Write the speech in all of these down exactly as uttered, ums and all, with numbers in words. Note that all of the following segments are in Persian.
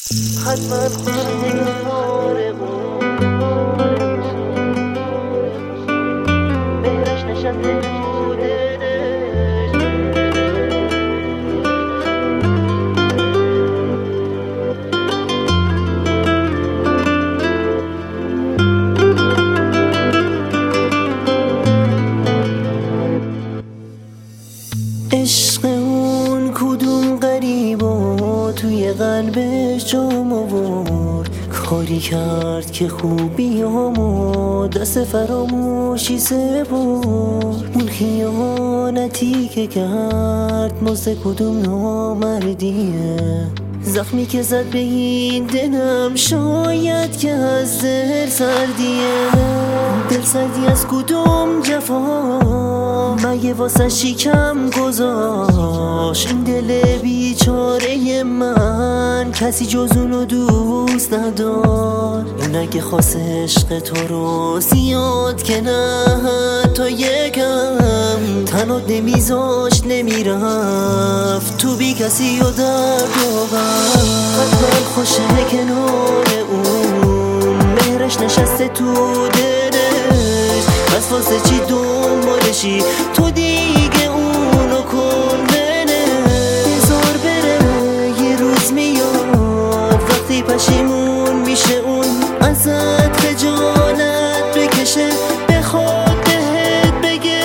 حتما خوشگواره مهرش نشسته تو دلش عشق اون کدوم غریبا توی قلبش جام آورد، کاری کرد که خوبی همو دست فراموشی سپرد. اون خیانتی که کرد مزد کدوم نامردیه، زخمی که زد به این دلم شاید که از دل سردیه. دل سردی از کدوم جفا مگه واسه شیکم گذاشت؟ این دل بیچاره من کسی جز اونو دوست ندار. اون اگه خواست عشق تو رو زیاد که نه تا یکم تنات نمیذاشت نمیرفت تو بی کسی و درد و غم. حتما خوشه کنار اون مهرش نشسته تو دلش، پس واسه چی دنبالشی تو دیگه اونو کن بنه. بذار بره یه روز میاد وقتی پشیمون میشه اون ازت خجالت بکشه بخواد بهت بگه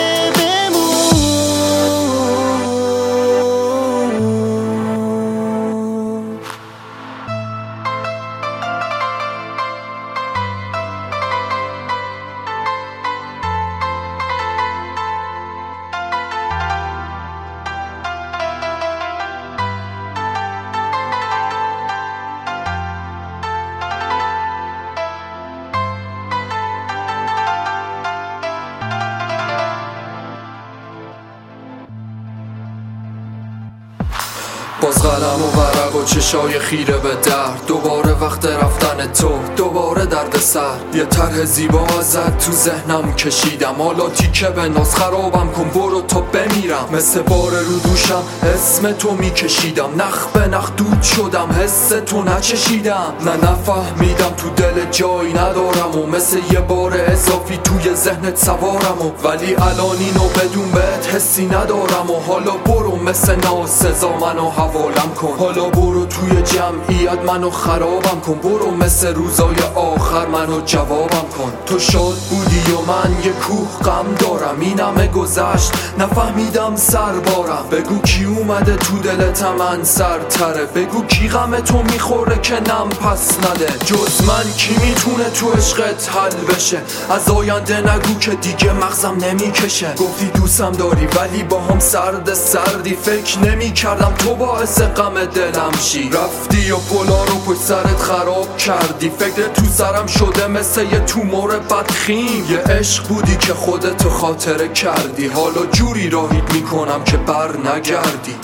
باز قلم و ورق و چشای خیره به درد، دوباره وقت رفتن تو، دوباره درد سر. یه طرح زیبا ازت تو ذهنم کشیدم، حالا تیکه به ناز خرابم کن برو تا بمیرم. مثل بار رو دوشم اسم تو میکشیدم، نخ به نخ دود شدم حس تو نچشیدم. نه نفهمیدم تو دل جایی ندارم و مثل یه بار اضافی توی ذهنت سوارم و ولی الان اینو بدون بهت حسی ندارم. و حالا برو مثل ناسزا منو حوالم کن، حالا برو توی جمعیت منو خرابم کن، برو مثل روزای آخر منو جوابم کن. تو شاد بودی و من یه کوه غم دارم، این همه گذشت نفهمیدم سربارم. بگو کی اومده تو دلت من سرتره، بگو کی غم تو میخوره که نم پس نده. جز من کی میتونه تو عشقت حل بشه؟ از آینده نگو که دیگه مغزم نمیکشه. گفتی دوستم داری ولی با هم سرد سردی، فکر نمی کردم تو باعث غم دلم شی. رفتی و پلا رو پشت سرت خراب کردی، فکر تو سرم شده مثل یه تومور بدخیم. یه عشق بودی که خودتو خاطره کردی، حالا جوری راهید میکنم که بر نگردی.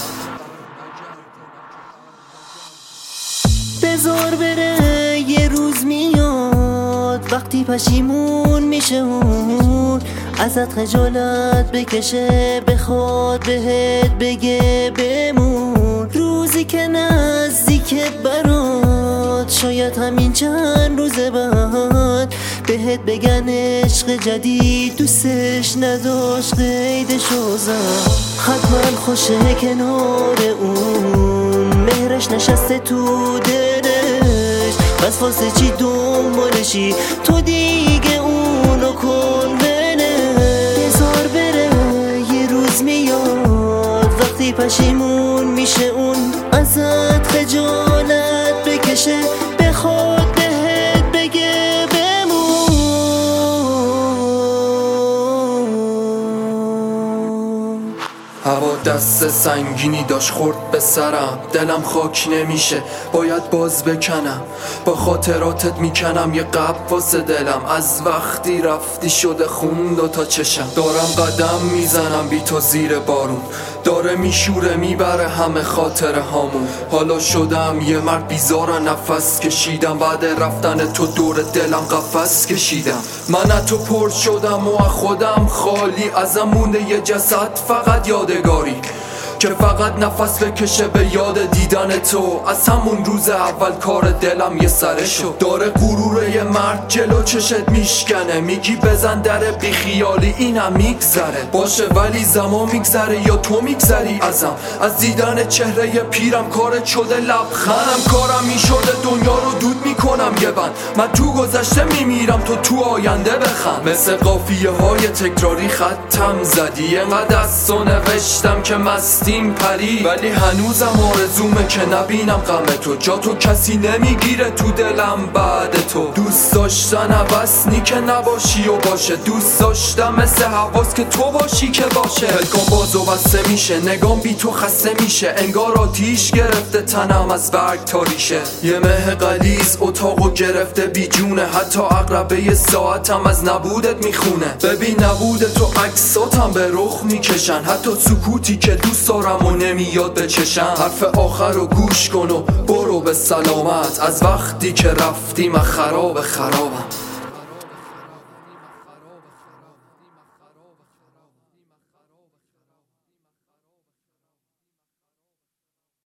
بذار بره یه روز میاد وقتی پشیمون میشه اون ازت خجالت بکشه بخواد بهت بگه بمون. روزی که نزدیکه برات شاید همین چند روز بعد بهت بگن عشق جدید دوستش نداشت قیدشو زد. حتما خوشه کنار اون مهرش نشسته تو دلش، پس واسه چی دنبالشی تو دیگه اونو کن بنه. بذار بره یه روز میاد وقتی پشیمون میشه اون ازت خجالت بکشه بخواد بهت بگه بمون. هوا دست سنگینی داشت خورد به سرم، دلم خاک نمیشه باید باز بکنم. با خاطراتت میکنم یه قبل واسه دلم، از وقتی رفتی شده خون دو تا چشم. دارم قدم میزنم بی تو زیر بارون، داره میشوره میبره همه خاطره هامون. حالا شدم یه مرد بیزار نفس کشیدم، بعد رفتن تو دور دلم قفس کشیدم. من از تو پر شدم و از خودم خالی، ازم مونده یه جسد فقط یادگاری. که فقط نفس بکشه به یاد دیدن تو. از همون روز اول کار دلم یه سره شد. داره غروره یه مرد جلو چشت میشکنه، میگی بزن در بیخیالی اینم میگذره. باشه ولی زمان میگذره یا تو میگذری ازم. از دیدن چهره پیرم کارت شده لبخندم. کارم میشده دنیا رو دود میکنم یه بند. من تو گذشته میمیرم تو تو آینده بخند. مثل قافیه های تکراری خطم زدی، انقدر از تو نوشتم که مستیم پری. ولی هنوزم آرزومه که نبینم غم تو. جا تو کسی نمیگیره تو دلم بعد تو. دوست داشتن عوض نی که نباشی و باشه. دوست داشتم مثل حواس که تو باشی که باشه. پلکان باز و بسته میشه، نگام بی تو خسته میشه. انگار آتیش گرفته تنم از برگ تا ریشه. یه مه غلیظ اتاقو گرفته بی جونه. حتی عقربه ساعتم از نبودت میخونه. ببین نبود تو عکساتم به رخ میکشن. حتی سکوتی که دوست دارم و نمیاد بچشم. حرف آخر رو گوش کن و برو به سلامت. از وقتی که رفتی من خراب خرابم.